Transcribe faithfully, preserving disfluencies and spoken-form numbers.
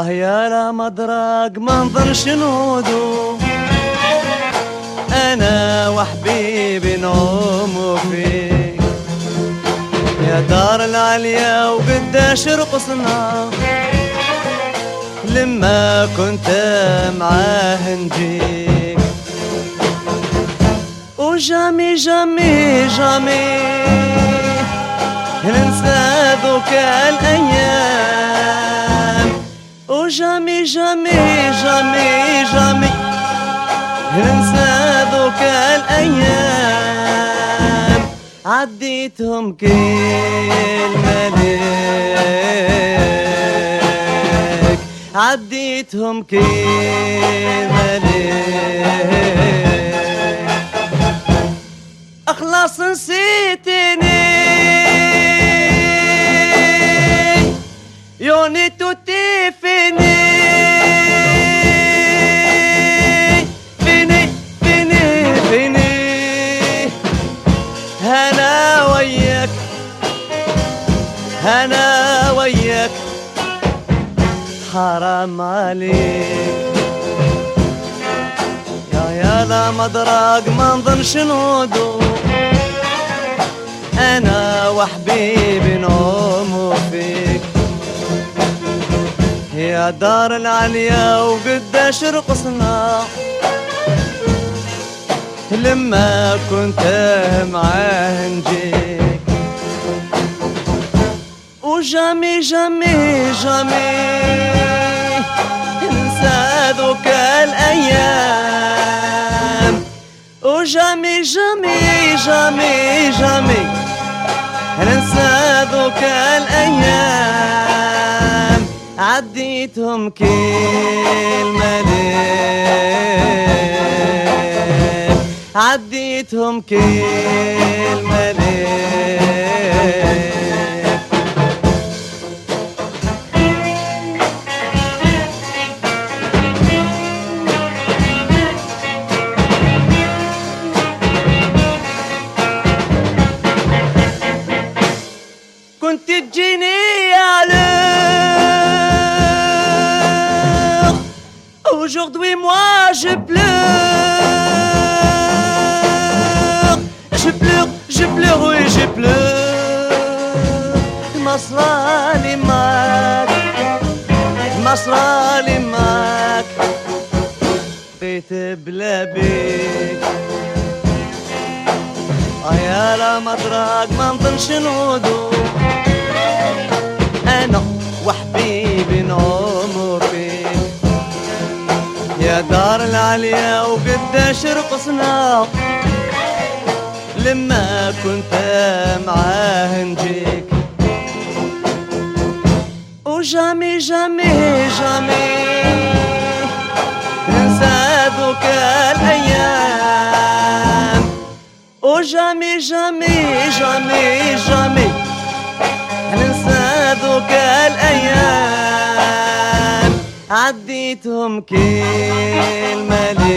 اه يا لا مدراق منظر شنودو، انا وحبيبي نوم فيك يا دار العليا، وقداش رقصنا لما كنت معاه نجيك، وجامي جامي جامي ننسى ذوك الأيام، وجامي جامي جامي جامي ننسى ذوك الأيام، عديتهم كلمة ليك، عديتهم كلمة ليك، أخلص نسيتني يوني توتي فيني فيني فيني فيني، أنا وياك أنا وياك حرام عليك، يا يا لا مدراق منظر شنودو، أنا وحبيبي نوم فيك يا دار العليا، وقداش رقصنا لما كنت معاه نجيك، وجامي جامي جامي ننسى ذوك الأيام، وجامي جامي جامي جامي ننسى ذوك الأيام، عديتهم كلمة ليك، عديتهم كلمة ليك، كنت تجيني على aujourd'hui moi je pleure, je pleure, je pleure, oui je pleure, مصرالي معاك مصرالي معاك بقيت بلا بيك، اه يا لا مدراق منظر شنودو، أنا وحبيبي نوم فيك يا دار العليا، وقداش رقصنا لما كنت معاه نجيك، وجامي جامي جامي ننسى ذوك الأيام، وجامي جامي جامي جامي ننسى ذوك الأيام، عديتهم كلمة ليك.